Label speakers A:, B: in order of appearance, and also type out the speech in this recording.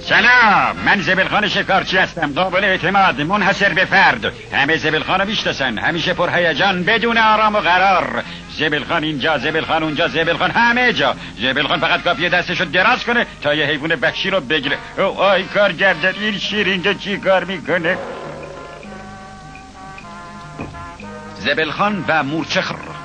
A: سلام، من زبلخان شکارچی هستم، قابل اعتماد، منحصر به فرد. همه زبلخان رو میشناسن، همیشه پرهیجان، بدون آرام و قرار. زبلخان اینجا، زبلخان اونجا، زبلخان همه جا. زبلخان فقط کافیه دستشو دراز کنه تا یه حیوان وحشی رو بگیره. او آی کارگردان، این شیر اینجا چی کار میکنه؟ زبلخان و مورچخر.